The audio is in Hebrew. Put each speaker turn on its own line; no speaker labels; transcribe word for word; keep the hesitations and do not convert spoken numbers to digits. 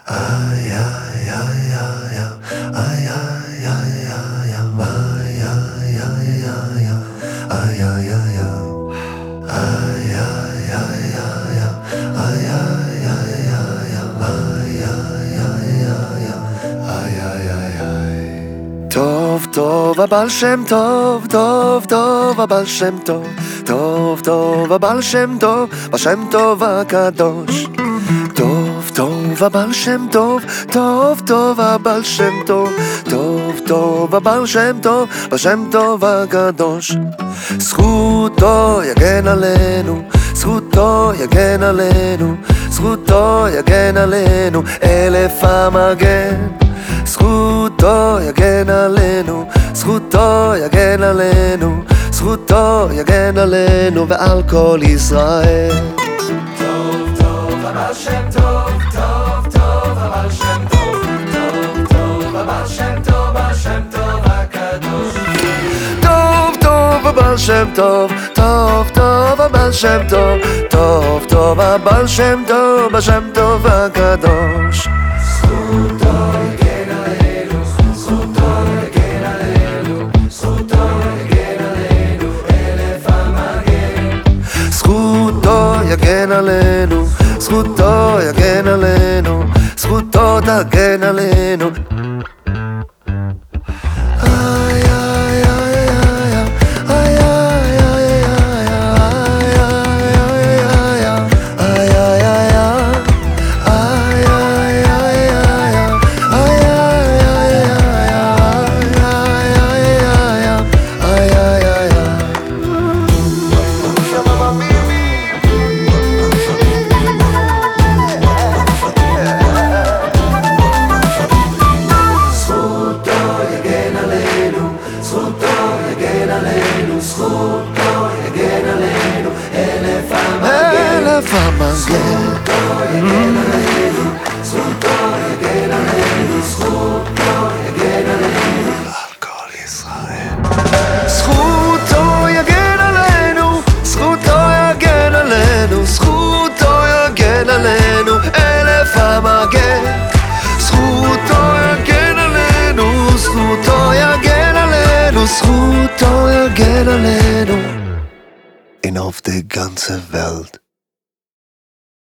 Ay, ay, ay, ay, ay, ay, ay, ay, ay, ay, ay, ay, ay, ay, ay, ay, ay. Ay, ay, ay, ay, ay, ay, ay, ay, ay, ay, ay. טוב, טוב, הבעל שם טוב, טוב, טוב, הבעל שם טוב, טוב, טוב, הבעל שם טוב, בשם טוב הקדוש. טוב, טוב, הבעל שם טוב, טוב, טוב, הבעל שם טוב, טוב, טוב, הבעל שם טוב, בשם טוב הקדוש. זכותו יגן עלינו, זכותו יגן עלינו, זכותו יגן עלינו, אלף המגן. זכותו יגן עלינו, זכותו יגן עלינו, זכותו יגן עלינו ועל כל ישראל.
טוב, טוב, הבעל שם טוב, טוב, טוב, הבעל שם טוב, טוב, טוב, הבעל שם טוב, השם טוב הקדוש.
טוב, טוב, הבעל שם טוב, טוב, טוב, הבעל שם טוב, טוב, טוב, הבעל שם טוב, השם טוב הקדוש.
זכותו יגן עלינו, זכותו יגן עלינו, זכותו יגן עלינו, אלף המגן.
זכותו יגן עלינו, זכותו יגן עלינו, זכותו תגן עלינו. איי, איי, איי, איי, איי, איי,
זכותו יגן עלינו, אלף המגן.
אלף המגן.
זכותו יגן עלינו, זכותו יגן עלינו, זכותו יגן עלינו על כל ישראל.
זכותו יגן עלינו, זכותו יגן עלינו, זכותו יגן עלינו, אלף המגן. זכותו יגן עלינו, זכותו יגן עלינו, זכותו יגן עלינו. In auf die ganze Welt.